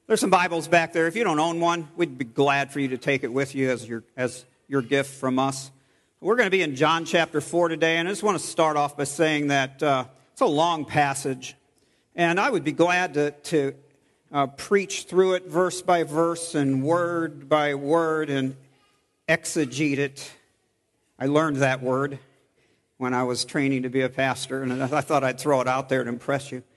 There's some Bibles back there. If you don't own one, we'd be glad for you to take it with you as your gift from us. We're going to be in John chapter 4 today, and I just want to start off by saying that it's a long passage, and I would be glad to preach through it verse by verse and word by word and exegete it. I learned that word when I was training to be a pastor, and I thought I'd throw it out there to impress you.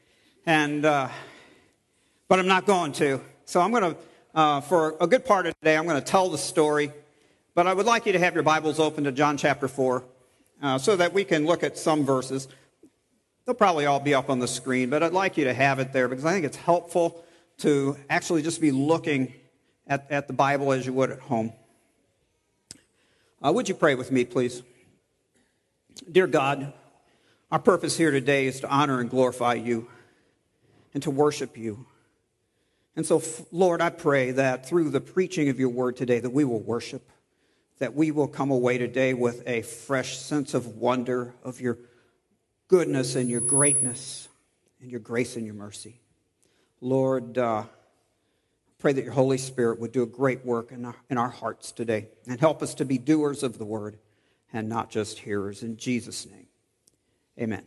But I'm not going to. So I'm going to, for a good part of today, I'm going to tell the story. But I would like you to have your Bibles open to John chapter 4 so that we can look at some verses. They'll probably all be up on the screen, but I'd like you to have it there because I think it's helpful to actually just be looking at the Bible as you would at home. Would you pray with me, please? Dear God, our purpose here today is to honor and glorify you and to worship you. And so, Lord, I pray that through the preaching of your word today that we will worship, that we will come away today with a fresh sense of wonder of your goodness and your greatness and your grace and your mercy. Lord, pray that your Holy Spirit would do a great work in our hearts today and help us to be doers of the word and not just hearers. In Jesus' name, amen.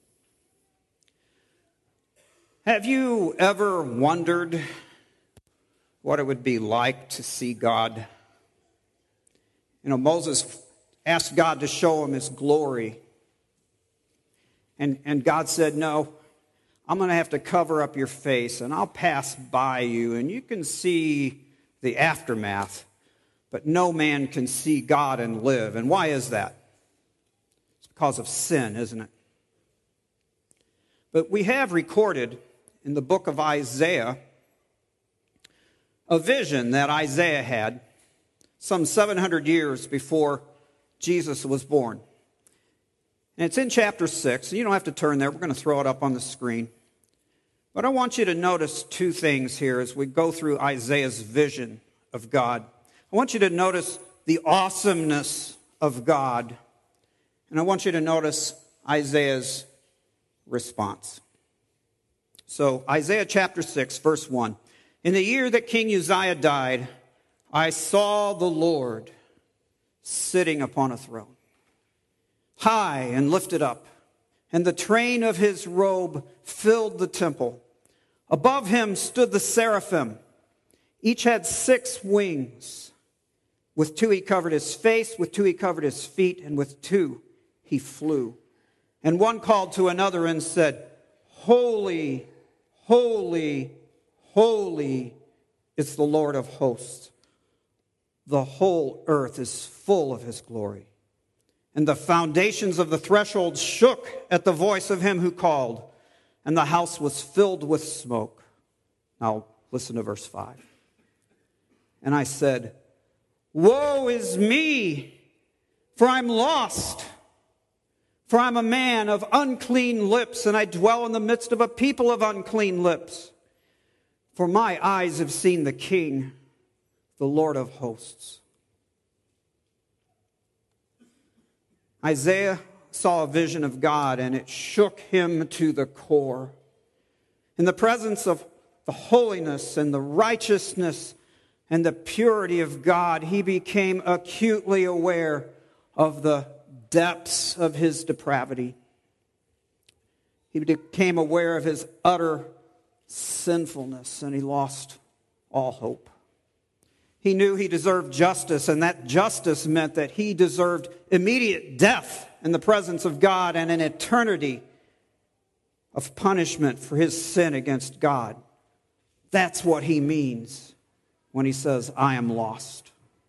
Have you ever wondered what it would be like to see God? You know, Moses asked God to show him his glory. And God said, no, I'm going to have to cover up your face, and I'll pass by you, and you can see the aftermath, but no man can see God and live. And why is that? It's because of sin, isn't it? But we have recorded in the book of Isaiah a vision that Isaiah had some 700 years before Jesus was born. And it's in chapter 6. You don't have to turn there. We're going to throw it up on the screen. But I want you to notice two things here as we go through Isaiah's vision of God. I want you to notice the awesomeness of God. And I want you to notice Isaiah's response. So Isaiah chapter 6, verse 1. In the year that King Uzziah died, I saw the Lord sitting upon a throne, high and lifted up, and the train of his robe filled the temple. Above him stood the seraphim. Each had 6 wings. With 2 he covered his face, with 2 he covered his feet, and with 2 he flew. And one called to another and said, Holy, holy, holy is the Lord of hosts. The whole earth is full of his glory. And the foundations of the threshold shook at the voice of him who called, and the house was filled with smoke. Now listen to verse 5. And I said, Woe is me, for I'm lost. For I'm a man of unclean lips, and I dwell in the midst of a people of unclean lips. For my eyes have seen the King, the Lord of hosts. Isaiah saw a vision of God, and it shook him to the core. In the presence of the holiness and the righteousness and the purity of God, he became acutely aware of the depths of his depravity. He became aware of his utter sinfulness, and he lost all hope. He knew he deserved justice, and that justice meant that he deserved immediate death in the presence of God and an eternity of punishment for his sin against God. That's what he means when he says, I am lost.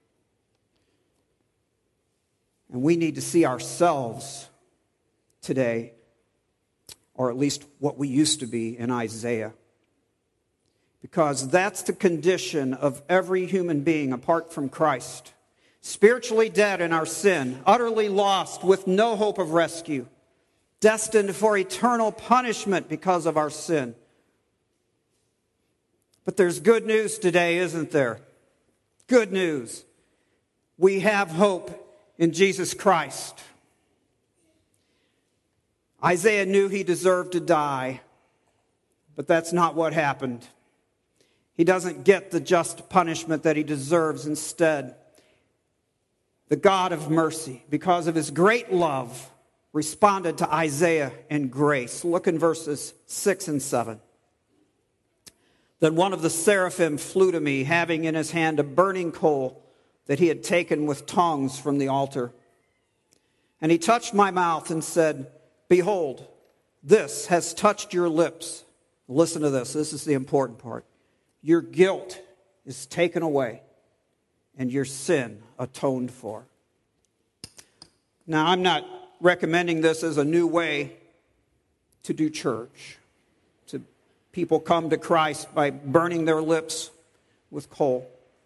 And we need to see ourselves today, or at least what we used to be in Isaiah. Because that's the condition of every human being apart from Christ. Spiritually dead in our sin, utterly lost with no hope of rescue, destined for eternal punishment because of our sin. But there's good news today, isn't there? Good news. We have hope in Jesus Christ. Isaiah knew he deserved to die, but that's not what happened. He doesn't get the just punishment that he deserves. Instead, the God of mercy, because of his great love, responded to Isaiah in grace. Look in verses 6 and 7. Then one of the seraphim flew to me, having in his hand a burning coal that he had taken with tongs from the altar. And he touched my mouth and said, "Behold, this has touched your lips." Listen to this. This is the important part. "Your guilt is taken away, and your sin atoned for." Now, I'm not recommending this as a new way to do church. To people come to Christ by burning their lips with coal.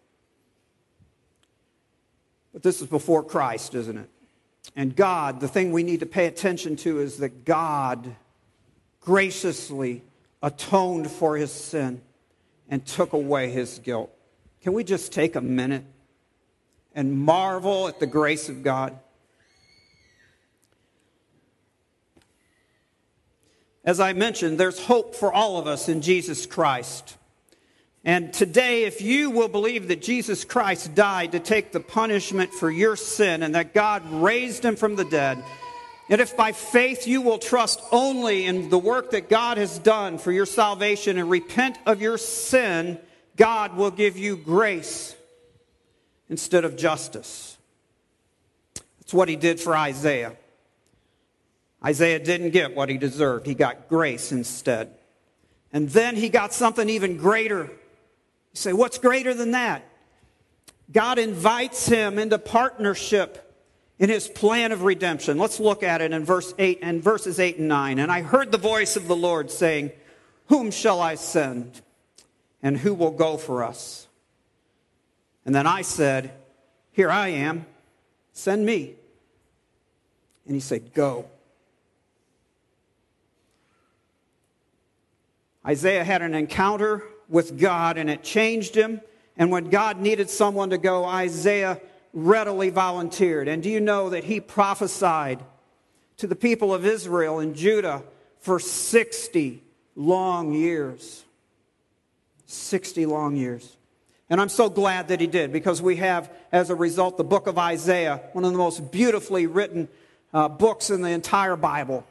But this is before Christ, isn't it? And God, the thing we need to pay attention to is that God graciously atoned for his sin and took away his guilt. Can we just take a minute and marvel at the grace of God? As I mentioned, there's hope for all of us in Jesus Christ. And today, if you will believe that Jesus Christ died to take the punishment for your sin and that God raised him from the dead, and if by faith you will trust only in the work that God has done for your salvation and repent of your sin, God will give you grace instead of justice. That's what he did for Isaiah. Isaiah didn't get what he deserved. He got grace instead. And then he got something even greater. You say, what's greater than that? God invites him into partnership in his plan of redemption. Let's look at it in verses 8 and 9. And I heard the voice of the Lord saying, "Whom shall I send? And who will go for us?" And then I said, "Here I am. Send me." And he said, "Go." Isaiah had an encounter with God, and it changed him. And when God needed someone to go, Isaiah readily volunteered. And do you know that he prophesied to the people of Israel and Judah for 60 long years? 60 long years. And I'm so glad that he did, because we have, as a result, the book of Isaiah, one of the most beautifully written books in the entire Bible.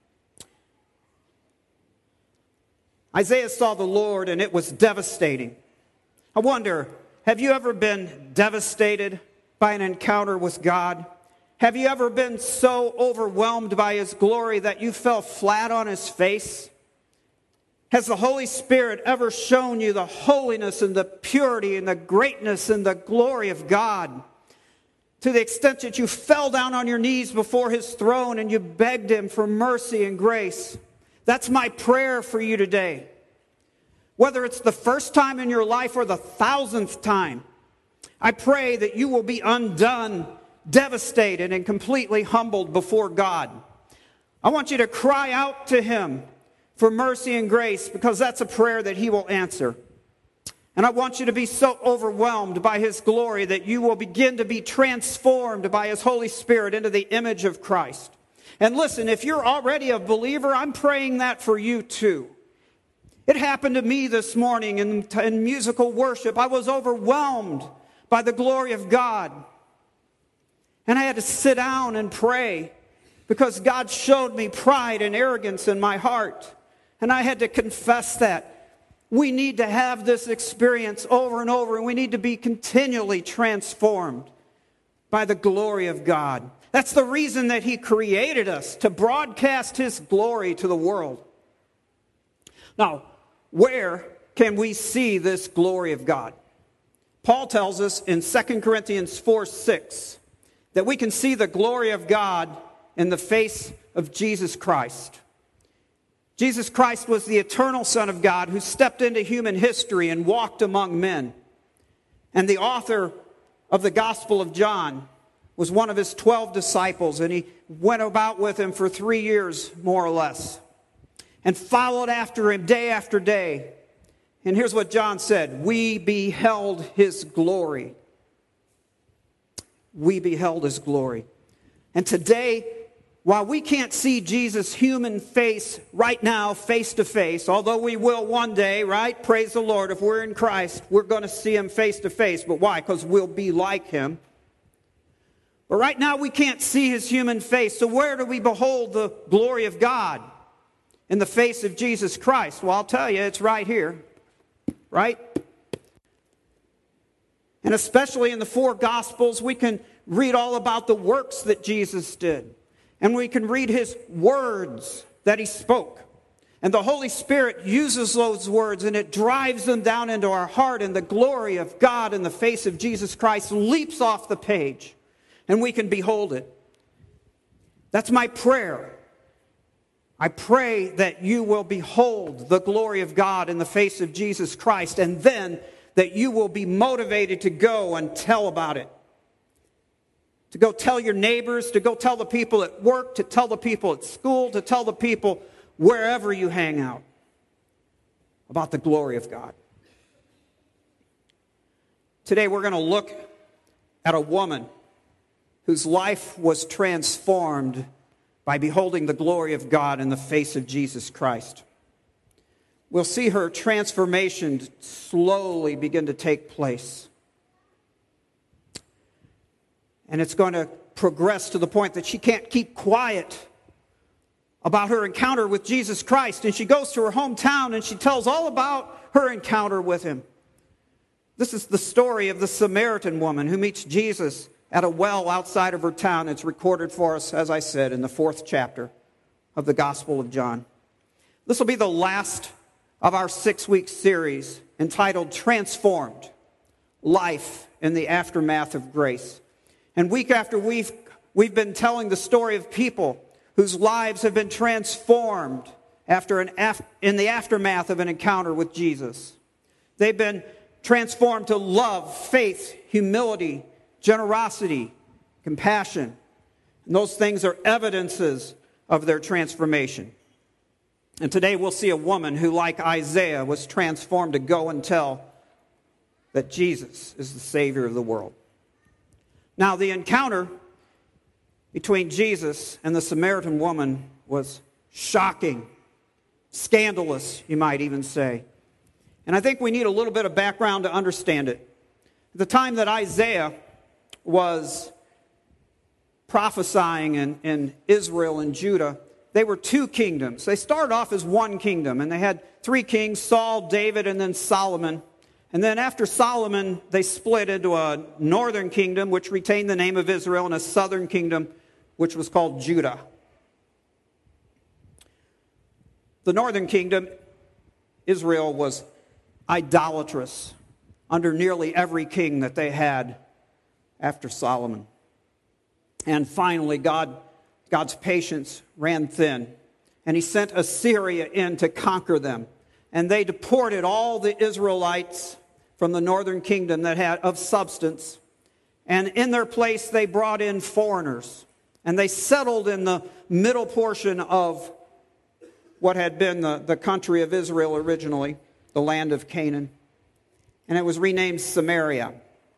Isaiah saw the Lord, and it was devastating. I wonder, have you ever been devastated by an encounter with God? Have you ever been so overwhelmed by his glory that you fell flat on his face? Has the Holy Spirit ever shown you the holiness and the purity and the greatness and the glory of God, to the extent that you fell down on your knees before his throne and you begged him for mercy and grace? That's my prayer for you today. Whether it's the first time in your life or the 1,000th time, I pray that you will be undone, devastated, and completely humbled before God. I want you to cry out to him for mercy and grace, because that's a prayer that he will answer. And I want you to be so overwhelmed by his glory that you will begin to be transformed by his Holy Spirit into the image of Christ. And listen, if you're already a believer, I'm praying that for you too. It happened to me this morning in musical worship. I was overwhelmed by the glory of God. And I had to sit down and pray, because God showed me pride and arrogance in my heart. And I had to confess that. We need to have this experience over and over, and we need to be continually transformed by the glory of God. That's the reason that he created us, to broadcast his glory to the world. Now, where can we see this glory of God? Paul tells us in 2 Corinthians 4:6 that we can see the glory of God in the face of Jesus Christ. Jesus Christ was the eternal Son of God who stepped into human history and walked among men. And the author of the Gospel of John was one of his 12 disciples, and he went about with him for 3 years, more or less, and followed after him day after day. And here's what John said: "We beheld his glory." We beheld his glory. And today, while we can't see Jesus' human face right now, face to face, although we will one day, right? Praise the Lord. If we're in Christ, we're going to see him face to face. But why? Because we'll be like him. But right now we can't see his human face. So where do we behold the glory of God? In the face of Jesus Christ. Well, I'll tell you, it's right here. Right? And especially in the four Gospels, we can read all about the works that Jesus did. And we can read his words that he spoke. And the Holy Spirit uses those words and it drives them down into our heart. And the glory of God in the face of Jesus Christ leaps off the page. And we can behold it. That's my prayer. I pray that you will behold the glory of God in the face of Jesus Christ. And then that you will be motivated to go and tell about it. To go tell your neighbors, to go tell the people at work, to tell the people at school, to tell the people wherever you hang out about the glory of God. Today we're going to look at a woman whose life was transformed by beholding the glory of God in the face of Jesus Christ. We'll see her transformation slowly begin to take place. And it's going to progress to the point that she can't keep quiet about her encounter with Jesus Christ. And she goes to her hometown and she tells all about her encounter with him. This is the story of the Samaritan woman who meets Jesus at a well outside of her town. It's recorded for us, as I said, in the 4th chapter of the Gospel of John. This will be the last of our 6-week series entitled Transformed, Life in the Aftermath of Grace. And week after week, we've been telling the story of people whose lives have been transformed in the aftermath of an encounter with Jesus. They've been transformed to love, faith, humility, generosity, compassion. And those things are evidences of their transformation. And today we'll see a woman who, like Isaiah, was transformed to go and tell that Jesus is the Savior of the world. Now, the encounter between Jesus and the Samaritan woman was shocking, scandalous, you might even say. And I think we need a little bit of background to understand it. At the time that Isaiah was prophesying in Israel and Judah, they were two kingdoms. They started off as one kingdom, and they had 3 kings, Saul, David, and then Solomon. And then after Solomon, they split into a northern kingdom, which retained the name of Israel, and a southern kingdom, which was called Judah. The northern kingdom, Israel, was idolatrous under nearly every king that they had after Solomon. And finally, God's patience ran thin, and he sent Assyria in to conquer them. And they deported all the Israelites from the northern kingdom that had of substance. And in their place, they brought in foreigners. And they settled in the middle portion of what had been the country of Israel originally, the land of Canaan. And it was renamed Samaria.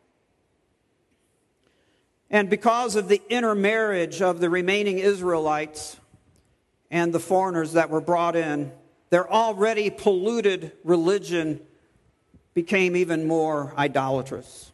And because of the intermarriage of the remaining Israelites and the foreigners that were brought in, their already polluted religion became even more idolatrous.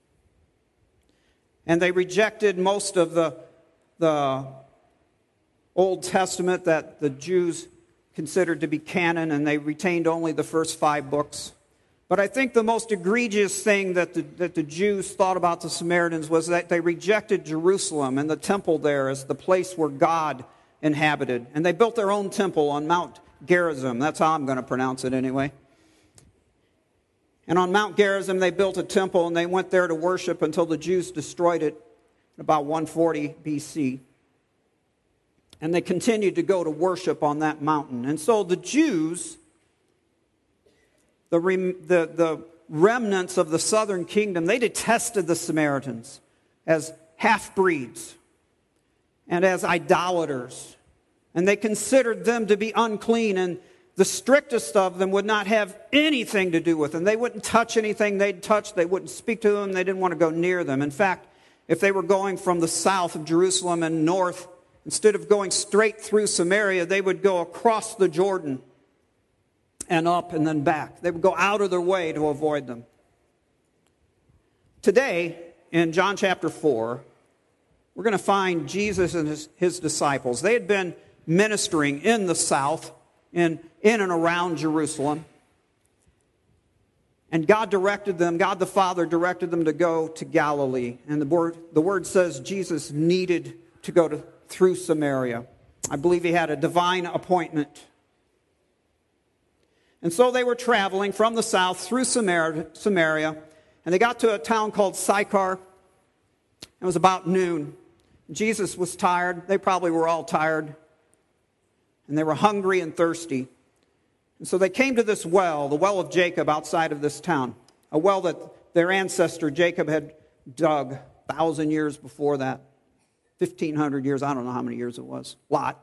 And they rejected most of the Old Testament that the Jews considered to be canon, and they retained only the first 5 books. But I think the most egregious thing that the Jews thought about the Samaritans was that they rejected Jerusalem and the temple there as the place where God inhabited. And they built their own temple on Mount Gerizim. That's how I'm going to pronounce it anyway. And on Mount Gerizim, they built a temple, and they went there to worship until the Jews destroyed it in about 140 BC. And they continued to go to worship on that mountain. And so the Jews, the remnants of the southern kingdom, they detested the Samaritans as half-breeds and as idolaters. And they considered them to be unclean, and the strictest of them would not have anything to do with them. They wouldn't touch anything they'd touch. They wouldn't speak to them. They didn't want to go near them. In fact, if they were going from the south of Jerusalem and north Instead of going straight through Samaria, they would go across the Jordan and up and then back. They would go out of their way to avoid them. Today, in John chapter 4, we're going to find Jesus and his disciples. They had been ministering in the south, in and around Jerusalem. And God directed them, God the Father directed them to go to Galilee. And the word says Jesus needed to go through Samaria. I believe he had a divine appointment. And so they were traveling from the south through Samaria, and they got to a town called Sychar. It was about noon. Jesus was tired. They probably were all tired. And they were hungry and thirsty. And so they came to this well, the well of Jacob outside of this town, a well that their ancestor Jacob had dug 1,000 years before that, 1,500 years, I don't know how many years it was, a lot.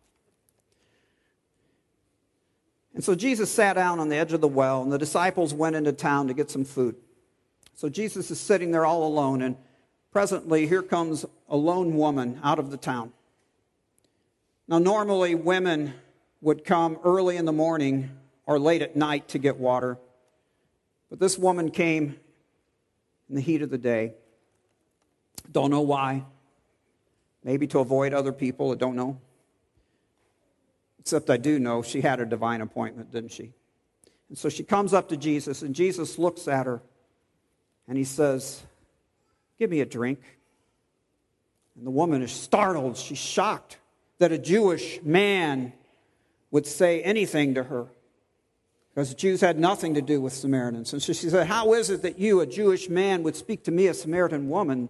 And so Jesus sat down on the edge of the well, and the disciples went into town to get some food. So Jesus is sitting there all alone, and presently here comes a lone woman out of the town. Now normally women would come early in the morning or late at night to get water. But this woman came in the heat of the day. Don't know why. Maybe to avoid other people, I don't know. Except I do know she had a divine appointment, didn't she? And so she comes up to Jesus, and Jesus looks at her, and he says, "Give me a drink." And the woman is startled. She's shocked that a Jewish man would say anything to her, because the Jews had nothing to do with Samaritans. And so she said, "How is it that you, a Jewish man, would speak to me, a Samaritan woman?"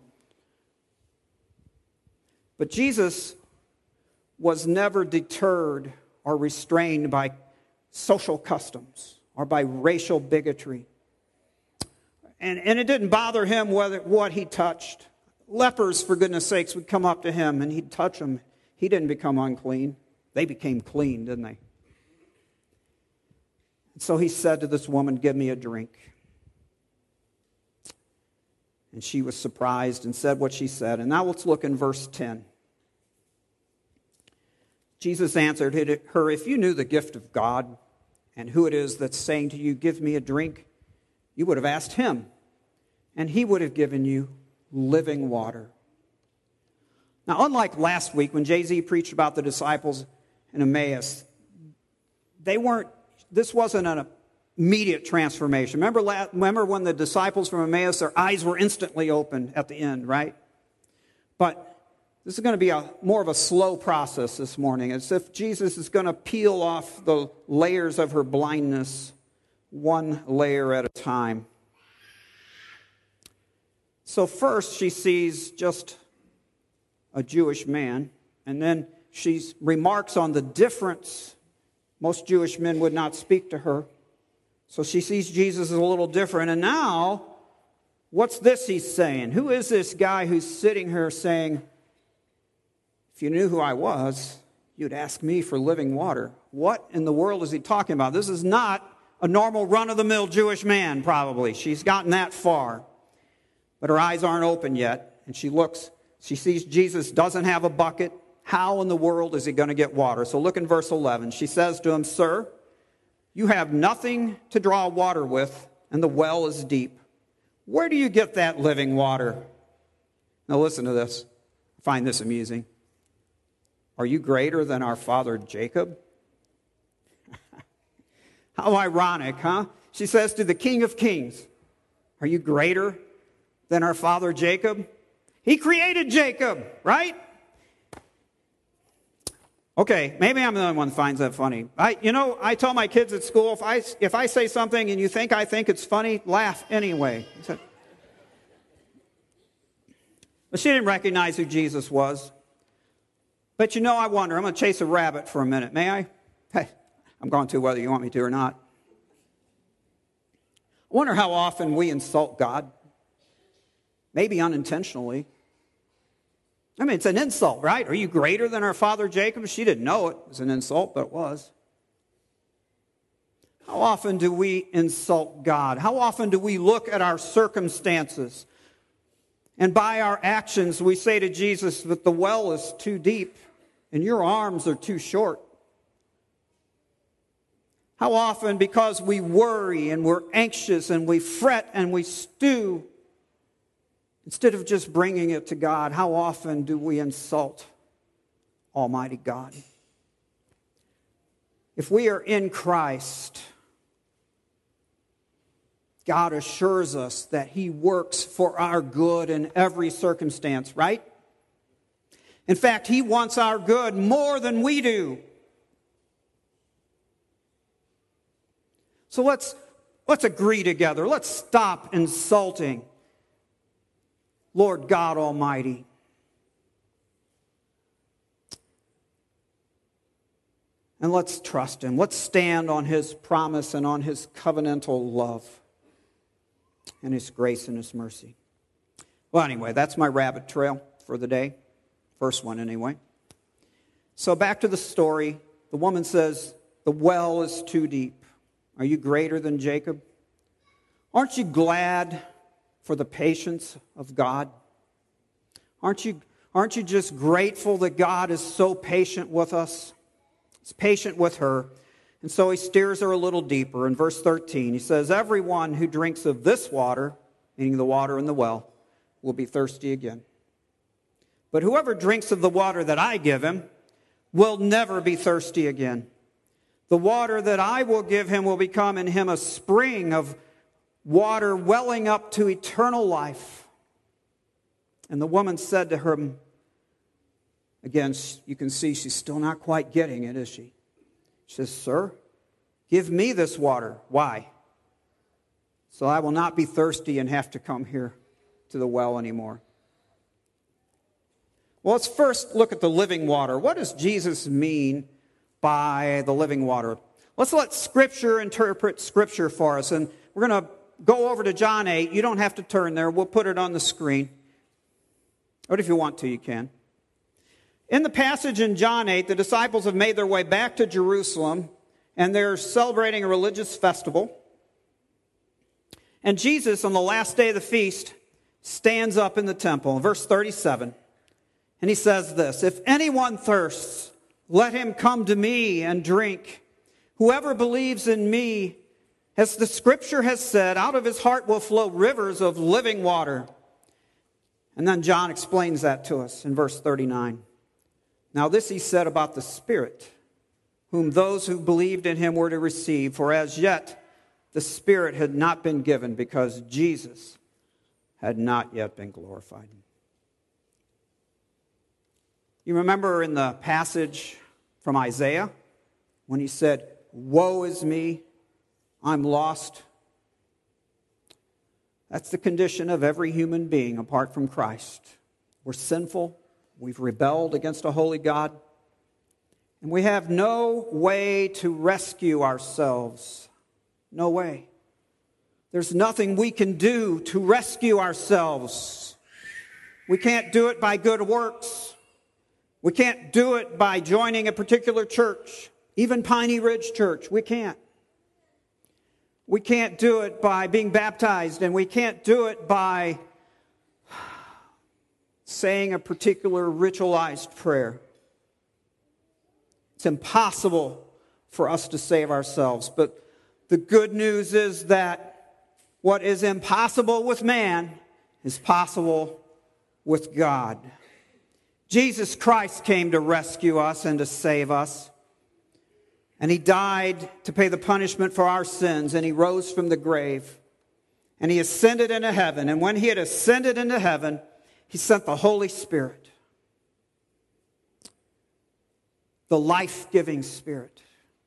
But Jesus was never deterred or restrained by social customs or by racial bigotry. And it didn't bother him what he touched. Lepers, for goodness sakes, would come up to him and he'd touch them. He didn't become unclean. They became clean, didn't they? And so he said to this woman, "Give me a drink." And she was surprised and said what she said. And now let's look in verse 10. Jesus answered her, "If you knew the gift of God and who it is that's saying to you, 'Give me a drink,' you would have asked him, and he would have given you living water." Now, unlike last week when Jay-Z preached about the disciples in Emmaus, this wasn't an immediate transformation. Remember when the disciples from Emmaus, their eyes were instantly opened at the end, right? But this is going to be more of a slow process this morning. It's as if Jesus is going to peel off the layers of her blindness, one layer at a time. So first she sees just a Jewish man, and then she remarks on the difference. Most Jewish men would not speak to her. So she sees Jesus as a little different. And now, what's this he's saying? Who is this guy who's sitting here saying, "If you knew who I was, you'd ask me for living water"? What in the world is he talking about? This is not a normal run-of-the-mill Jewish man, probably. She's gotten that far. But her eyes aren't open yet. And she sees Jesus doesn't have a bucket. How in the world is he going to get water? So look in verse 11. She says to him, "Sir, you have nothing to draw water with, and the well is deep. Where do you get that living water?" Now listen to this. I find this amusing. "Are you greater than our father Jacob?" How ironic, huh? She says to the King of Kings, "Are you greater than our father Jacob?" He created Jacob, right? Okay, maybe I'm the only one that finds that funny. I tell my kids at school, if I say something and you think I think it's funny, laugh anyway. But she didn't recognize who Jesus was. But I wonder, I'm going to chase a rabbit for a minute. May I? Hey, I'm going to whether you want me to or not. I wonder how often we insult God. Maybe unintentionally. I mean, it's an insult, right? "Are you greater than our father Jacob?" She didn't know it was an insult, but it was. How often do we insult God? How often do we look at our circumstances and by our actions we say to Jesus that the well is too deep and your arms are too short? How often, because we worry and we're anxious and we fret and we stew, instead of just bringing it to God, how often do we insult Almighty God? If we are in Christ, God assures us that He works for our good in every circumstance, right? In fact, He wants our good more than we do. So let's agree together. Let's stop insulting Lord God Almighty. And let's trust Him. Let's stand on His promise and on His covenantal love and His grace and His mercy. Well, anyway, that's my rabbit trail for the day. First one, anyway. So back to the story. The woman says, the well is too deep. Are you greater than Jacob? Aren't you glad for the patience of God? Aren't you just grateful that God is so patient with us? He's patient with her. And so He steers her a little deeper. In verse 13, He says, everyone who drinks of this water, meaning the water in the well, will be thirsty again. But whoever drinks of the water that I give him will never be thirsty again. The water that I will give him will become in him a spring of water welling up to eternal life. And the woman said to him, again, you can see she's still not quite getting it, is she? She says, sir, give me this water. Why? So I will not be thirsty and have to come here to the well anymore. Well, let's first look at the living water. What does Jesus mean by the living water? Let's let Scripture interpret Scripture for us. And we're going to go over to John 8. You don't have to turn there. We'll put it on the screen. But if you want to, you can. In the passage in John 8, the disciples have made their way back to Jerusalem, and they're celebrating a religious festival. And Jesus, on the last day of the feast, stands up in the temple. In verse 37, and He says this, if anyone thirsts, let him come to me and drink. Whoever believes in me, as the Scripture has said, out of his heart will flow rivers of living water. And then John explains that to us in verse 39. Now this He said about the Spirit, whom those who believed in Him were to receive, for as yet the Spirit had not been given, because Jesus had not yet been glorified. You remember in the passage from Isaiah when he said, woe is me, I'm lost. That's the condition of every human being apart from Christ. We're sinful. We've rebelled against a holy God. And we have no way to rescue ourselves. No way. There's nothing we can do to rescue ourselves. We can't do it by good works. We can't do it by joining a particular church, even Piney Ridge Church. We can't. We can't do it by being baptized, and we can't do it by saying a particular ritualized prayer. It's impossible for us to save ourselves. But the good news is that what is impossible with man is possible with God. Jesus Christ came to rescue us and to save us. And He died to pay the punishment for our sins, and He rose from the grave. And He ascended into heaven. And when He had ascended into heaven, He sent the Holy Spirit, the life-giving Spirit,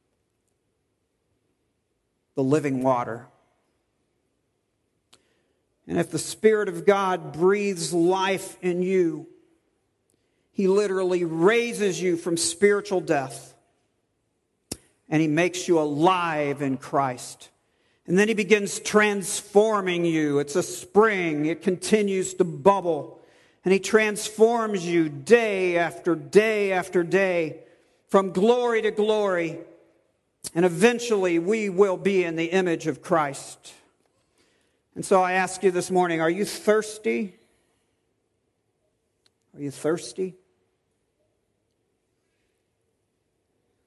the living water. And if the Spirit of God breathes life in you, He literally raises you from spiritual death. And He makes you alive in Christ. And then He begins transforming you. It's a spring. It continues to bubble. And He transforms you day after day after day, from glory to glory. And eventually we will be in the image of Christ. And so I ask you this morning, are you thirsty? Are you thirsty?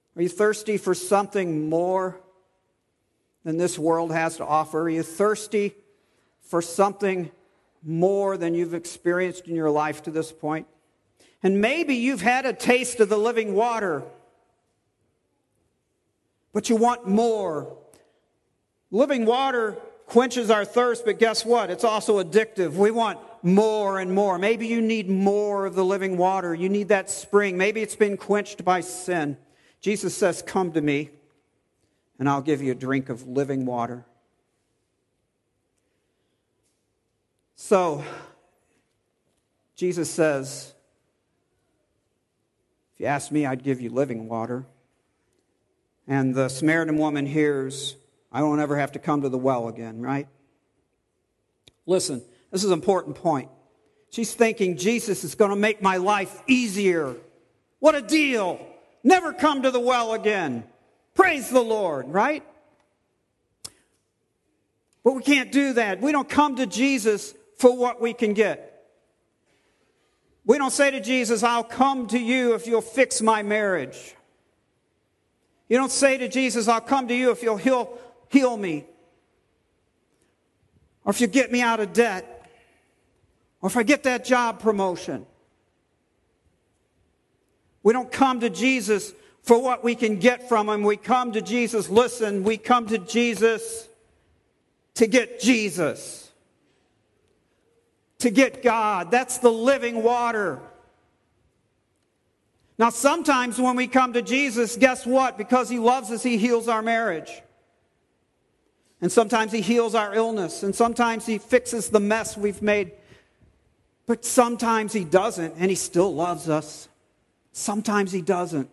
Are you thirsty for something more than this world has to offer? Are you thirsty for something more than you've experienced in your life to this point? And maybe you've had a taste of the living water, but you want more. Living water quenches our thirst, but guess what? It's also addictive. We want more and more. Maybe you need more of the living water. You need that spring. Maybe it's been quenched by sin. Jesus says, "Come to me, and I'll give you a drink of living water." So, Jesus says, if you ask me, I'd give you living water. And the Samaritan woman hears, I won't ever have to come to the well again, right? Listen, this is an important point. She's thinking, Jesus is going to make my life easier. What a deal. Never come to the well again. Praise the Lord, right? But we can't do that. We don't come to Jesus for what we can get. We don't say to Jesus, I'll come to you if you'll fix my marriage. You don't say to Jesus, I'll come to you if you'll heal me. Or if you get me out of debt. Or if I get that job promotion. We don't come to Jesus for what we can get from him. We come to Jesus, listen, we come to Jesus to get Jesus. To get God. That's the living water. Now, sometimes when we come to Jesus, guess what? Because he loves us, he heals our marriage. And sometimes he heals our illness. And sometimes he fixes the mess we've made. But sometimes he doesn't, and he still loves us. Sometimes he doesn't.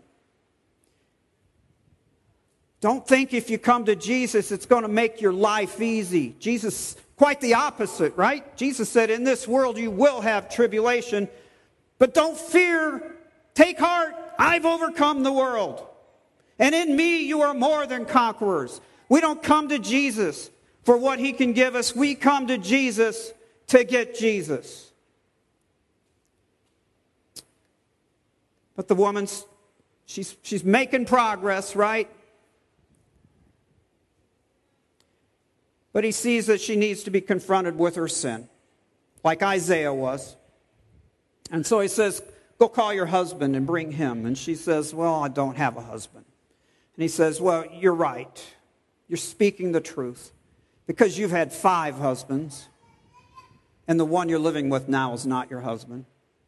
Don't think if you come to Jesus, it's going to make your life easy. Jesus, quite the opposite, right? Jesus said, in this world you will have tribulation, but don't fear. Take heart, I've overcome the world. And in me you are more than conquerors. We don't come to Jesus for what he can give us. We come to Jesus to get Jesus. But the woman's, she's making progress, right? But he sees that she needs to be confronted with her sin, like Isaiah was. And so he says, go call your husband and bring him. And she says, well, I don't have a husband. And he says, well, you're right. You're speaking the truth. Because you've had 5 husbands. And the one you're living with now is not your husband.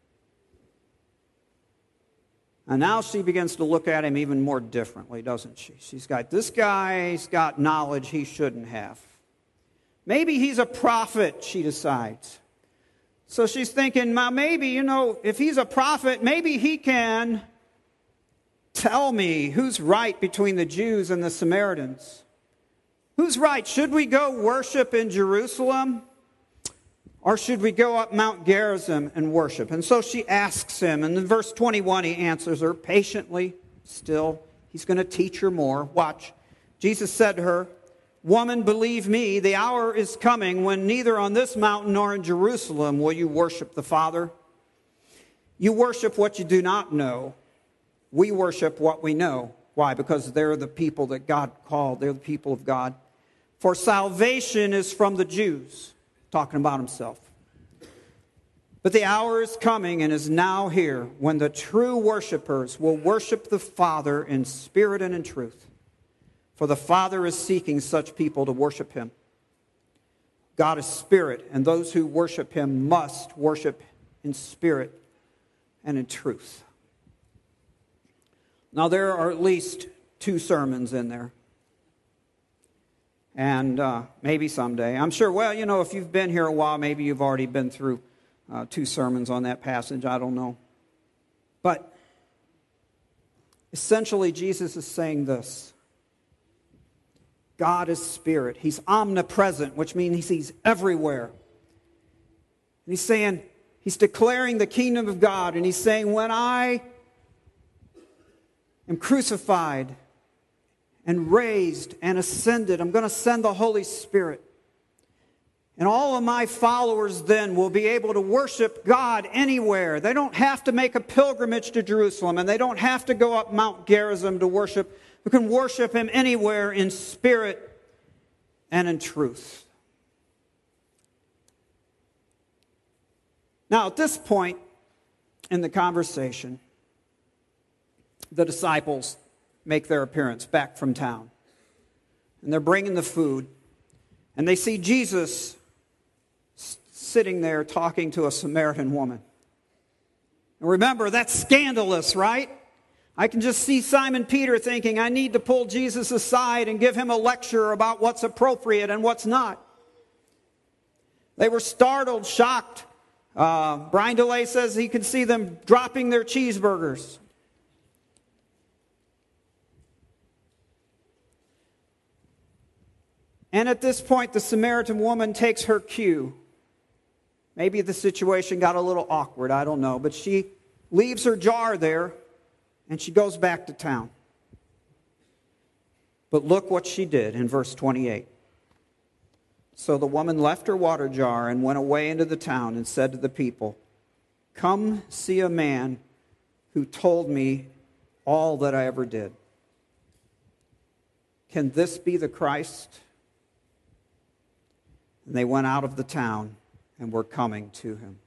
And now she begins to look at him even more differently, doesn't she? She's got, this guy's got knowledge he shouldn't have. Maybe he's a prophet, she decides. So she's thinking, maybe, if he's a prophet, maybe he can tell me who's right between the Jews and the Samaritans. Who's right? Should we go worship in Jerusalem? Or should we go up Mount Gerizim and worship? And so she asks him, and in verse 21 he answers her patiently still. He's going to teach her more. Watch. Jesus said to her, woman, believe me, the hour is coming when neither on this mountain nor in Jerusalem will you worship the Father. You worship what you do not know. We worship what we know. Why? Because they're the people that God called. They're the people of God. For salvation is from the Jews. Talking about himself. But the hour is coming and is now here when the true worshipers will worship the Father in spirit and in truth. For the Father is seeking such people to worship him. God is spirit, and those who worship him must worship in spirit and in truth. Now there are at least 2 sermons in there. And maybe someday. I'm sure, if you've been here a while, maybe you've already been through 2 sermons on that passage. I don't know. But essentially, Jesus is saying this. God is spirit. He's omnipresent, which means he's everywhere. And he's saying, he's declaring the kingdom of God. And he's saying, when I am crucified and raised and ascended, I'm going to send the Holy Spirit. And all of my followers then will be able to worship God anywhere. They don't have to make a pilgrimage to Jerusalem, and they don't have to go up Mount Gerizim to worship. They can worship him anywhere in spirit and in truth. Now, at this point in the conversation, the disciples make their appearance back from town. And they're bringing the food. And they see Jesus sitting there talking to a Samaritan woman. And remember, that's scandalous, right? I can just see Simon Peter thinking, I need to pull Jesus aside and give him a lecture about what's appropriate and what's not. They were startled, shocked. Brian DeLay says he could see them dropping their cheeseburgers. And at this point, the Samaritan woman takes her cue. Maybe the situation got a little awkward, I don't know. But she leaves her jar there, and she goes back to town. But look what she did in verse 28. So the woman left her water jar and went away into the town and said to the people, "Come see a man who told me all that I ever did. Can this be the Christ?" And they went out of the town and were coming to him.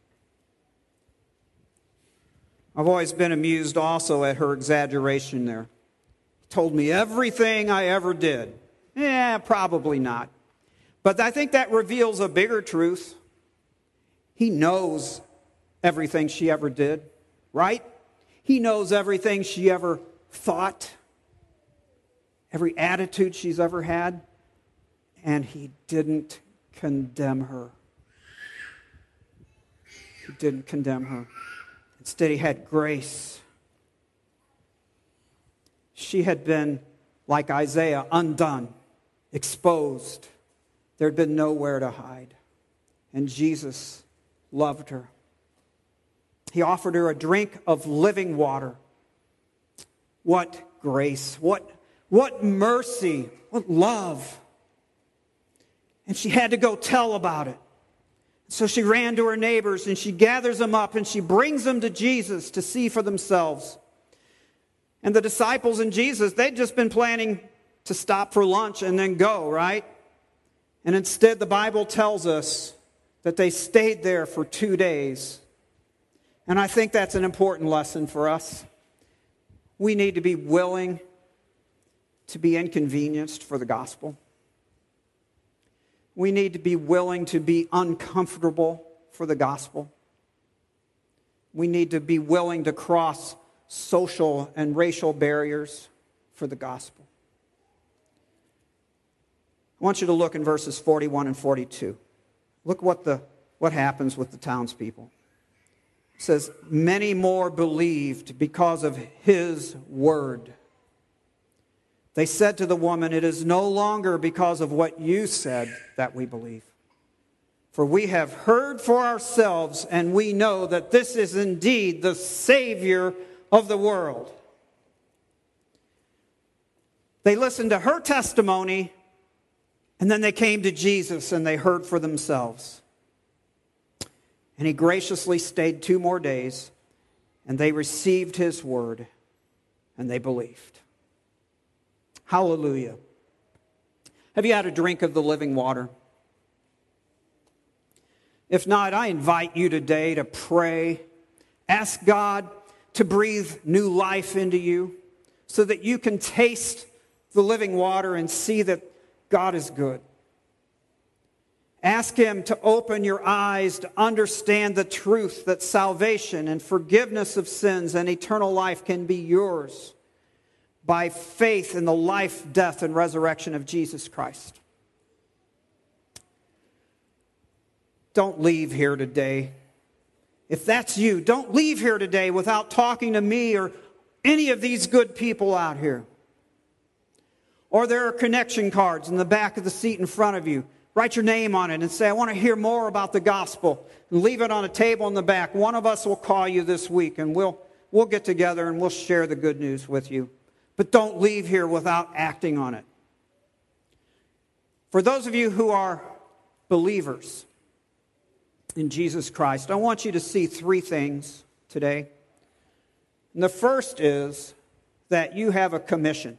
I've always been amused also at her exaggeration there. He told me everything I ever did. Yeah, probably not. But I think that reveals a bigger truth. He knows everything she ever did, right? He knows everything she ever thought, every attitude she's ever had, and he didn't condemn her. He didn't condemn her. Instead, he had grace. She had been, like Isaiah, undone, exposed. There had been nowhere to hide. And Jesus loved her. He offered her a drink of living water. What grace, what mercy, what love. And she had to go tell about it. So she ran to her neighbors and she gathers them up and she brings them to Jesus to see for themselves. And the disciples and Jesus, they'd just been planning to stop for lunch and then go, right? And instead the Bible tells us that they stayed there for 2 days. And I think that's an important lesson for us. We need to be willing to be inconvenienced for the gospel. We need to be willing to be uncomfortable for the gospel. We need to be willing to cross social and racial barriers for the gospel. I want you to look in verses 41 and 42. Look what happens with the townspeople. It says, many more believed because of his word. They said to the woman, it is no longer because of what you said that we believe. For we have heard for ourselves, and we know that this is indeed the Savior of the world. They listened to her testimony, and then they came to Jesus and they heard for themselves. And he graciously stayed 2 more days, and they received his word, and they believed. Hallelujah. Have you had a drink of the living water? If not, I invite you today to pray. Ask God to breathe new life into you so that you can taste the living water and see that God is good. Ask him to open your eyes to understand the truth that salvation and forgiveness of sins and eternal life can be yours by faith in the life, death, and resurrection of Jesus Christ. Don't leave here today. If that's you, don't leave here today without talking to me or any of these good people out here. Or there are connection cards in the back of the seat in front of you. Write your name on it and say, I want to hear more about the gospel. And leave it on a table in the back. One of us will call you this week and we'll get together and we'll share the good news with you. But don't leave here without acting on it. For those of you who are believers in Jesus Christ, I want you to see three things today. And the first is that you have a commission.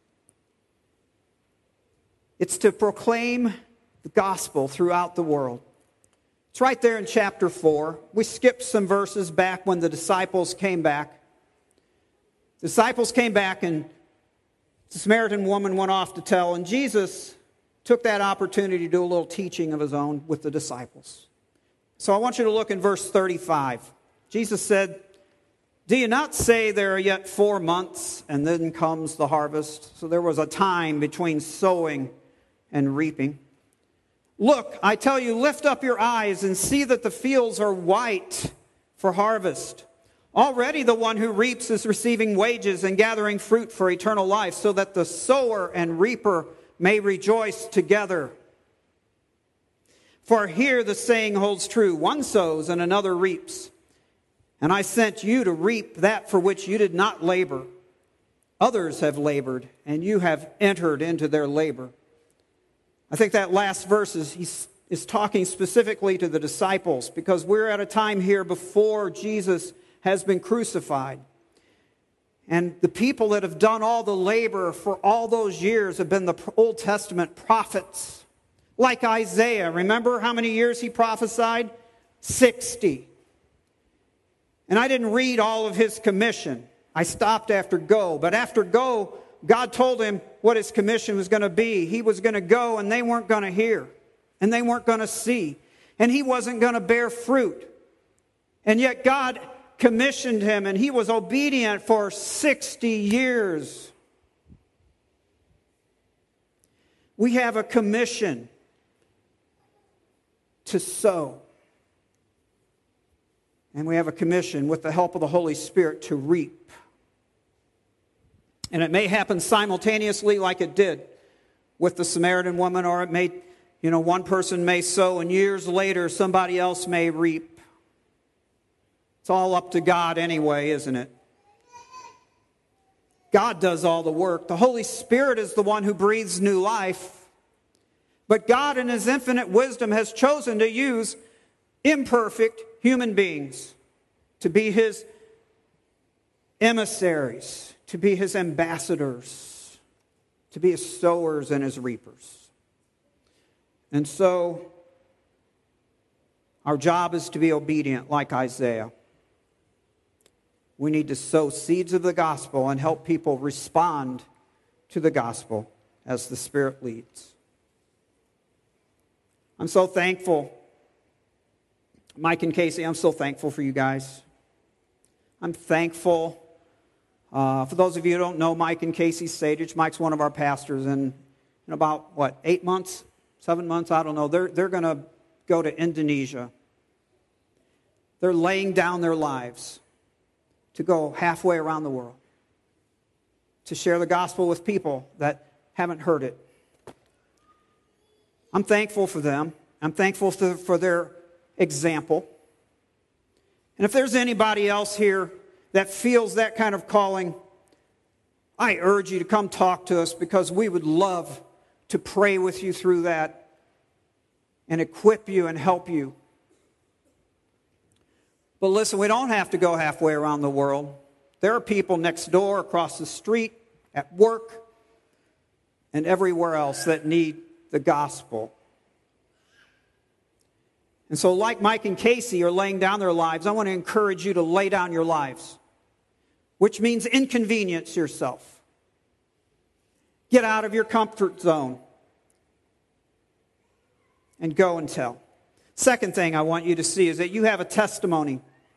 It's to proclaim the gospel throughout the world. It's right there in chapter 4. We skipped some verses back when the disciples came back. The disciples came back and the Samaritan woman went off to tell, and Jesus took that opportunity to do a little teaching of his own with the disciples. So I want you to look in verse 35. Jesus said, "Do you not say there are yet 4 months, and then comes the harvest?" So there was a time between sowing and reaping. "Look, I tell you, lift up your eyes and see that the fields are white for harvest. Already the one who reaps is receiving wages and gathering fruit for eternal life, so that the sower and reaper may rejoice together. For here the saying holds true, one sows and another reaps. And I sent you to reap that for which you did not labor. Others have labored, and you have entered into their labor." I think that last verse is talking specifically to the disciples, because we're at a time here before Jesus has been crucified. And the people that have done all the labor for all those years have been the Old Testament prophets. Like Isaiah. Remember how many years he prophesied? 60. And I didn't read all of his commission. I stopped after go. But after go, God told him what his commission was going to be. He was going to go and they weren't going to hear. And they weren't going to see. And he wasn't going to bear fruit. And yet God commissioned him and he was obedient for 60 years. We have a commission to sow. And we have a commission with the help of the Holy Spirit to reap. And it may happen simultaneously like it did with the Samaritan woman, or it may, one person may sow and years later somebody else may reap. It's all up to God anyway, isn't it? God does all the work. The Holy Spirit is the one who breathes new life. But God in his infinite wisdom has chosen to use imperfect human beings to be his emissaries, to be his ambassadors, to be his sowers and his reapers. And so, our job is to be obedient like Isaiah. We need to sow seeds of the gospel and help people respond to the gospel as the Spirit leads. I'm so thankful. Mike and Casey, I'm so thankful for you guys. I'm thankful. For those of you who don't know Mike and Casey Sadich, Mike's one of our pastors, and in about, 8 months, 7 months, I don't know, they're going to go to Indonesia. They're laying down their lives to go halfway around the world, to share the gospel with people that haven't heard it. I'm thankful for them. I'm thankful for their example. And if there's anybody else here that feels that kind of calling, I urge you to come talk to us, because we would love to pray with you through that and equip you and help you. But listen, we don't have to go halfway around the world. There are people next door, across the street, at work, and everywhere else that need the gospel. And so like Mike and Casey are laying down their lives, I want to encourage you to lay down your lives, which means inconvenience yourself. Get out of your comfort zone and go and tell. Second thing I want you to see is that you have a testimony.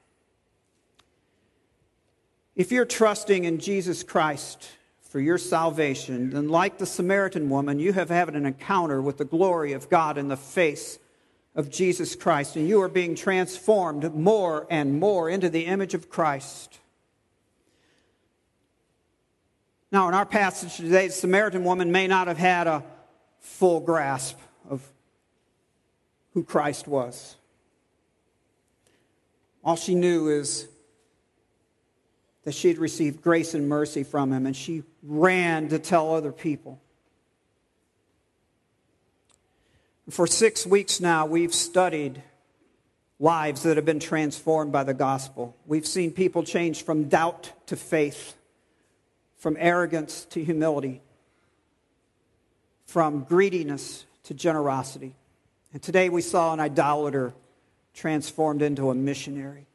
If you're trusting in Jesus Christ for your salvation, then like the Samaritan woman, you have had an encounter with the glory of God in the face of Jesus Christ, and you are being transformed more and more into the image of Christ. Now, in our passage today, the Samaritan woman may not have had a full grasp of who Christ was. All she knew is that she had received grace and mercy from him, and she ran to tell other people. For 6 weeks now, we've studied lives that have been transformed by the gospel. We've seen people change from doubt to faith, from arrogance to humility, from greediness to generosity. And today we saw an idolater transformed into a missionary.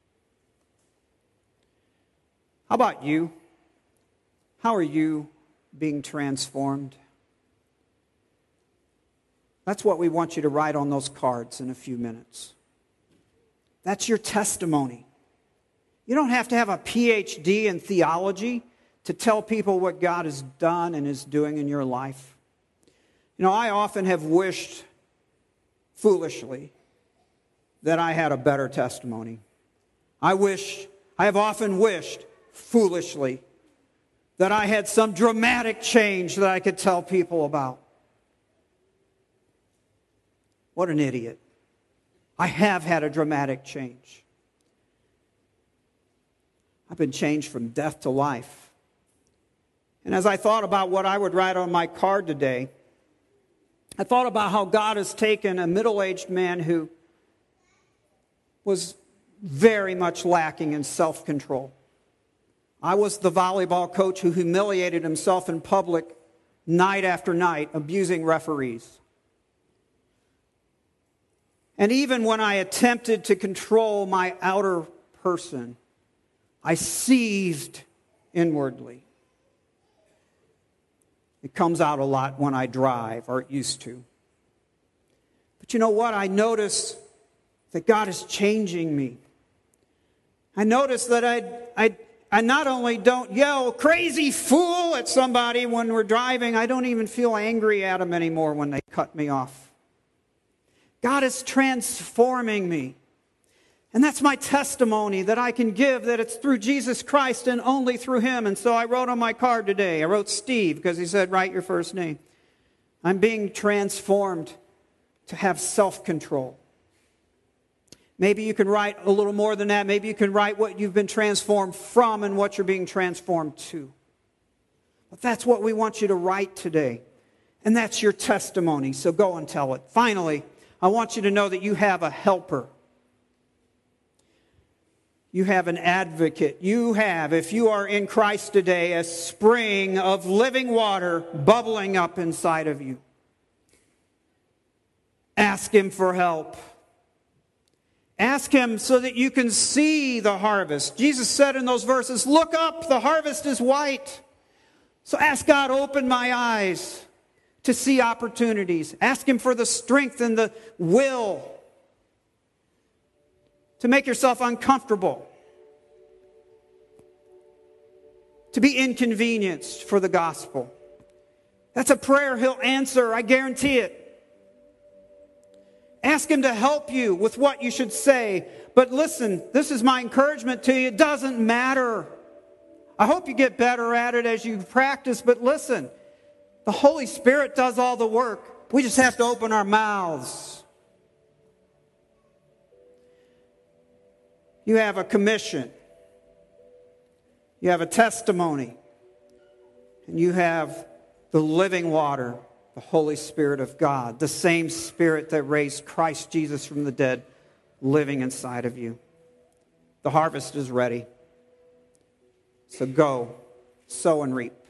How about you? How are you being transformed? That's what we want you to write on those cards in a few minutes. That's your testimony. You don't have to have a PhD in theology to tell people what God has done and is doing in your life. You know, I often have wished, foolishly, that I had a better testimony. I have often wished, foolishly, that I had some dramatic change that I could tell people about. What an idiot. I have had a dramatic change. I've been changed from death to life. And as I thought about what I would write on my card today, I thought about how God has taken a middle-aged man who was very much lacking in self-control. I was the volleyball coach who humiliated himself in public night after night, abusing referees. And even when I attempted to control my outer person, I seethed inwardly. It comes out a lot when I drive, or it used to. But you know what? I notice that God is changing me. I notice that I not only don't yell crazy fool at somebody when we're driving, I don't even feel angry at them anymore when they cut me off. God is transforming me. And that's my testimony that I can give, that it's through Jesus Christ and only through Him. And so I wrote on my card today, I wrote Steve because he said, write your first name. I'm being transformed to have self-control. Maybe you can write a little more than that. Maybe you can write what you've been transformed from and what you're being transformed to. But that's what we want you to write today. And that's your testimony. So go and tell it. Finally, I want you to know that you have a helper. You have an advocate. You have, if you are in Christ today, a spring of living water bubbling up inside of you. Ask Him for help. Ask Him so that you can see the harvest. Jesus said in those verses, look up, the harvest is white. So ask God, open my eyes to see opportunities. Ask Him for the strength and the will to make yourself uncomfortable, to be inconvenienced for the gospel. That's a prayer He'll answer, I guarantee it. Ask Him to help you with what you should say. But listen, this is my encouragement to you. It doesn't matter. I hope you get better at it as you practice, but listen, the Holy Spirit does all the work. We just have to open our mouths. You have a commission. You have a testimony. And you have the living water, the Holy Spirit of God, the same Spirit that raised Christ Jesus from the dead, living inside of you. The harvest is ready. So go, sow and reap.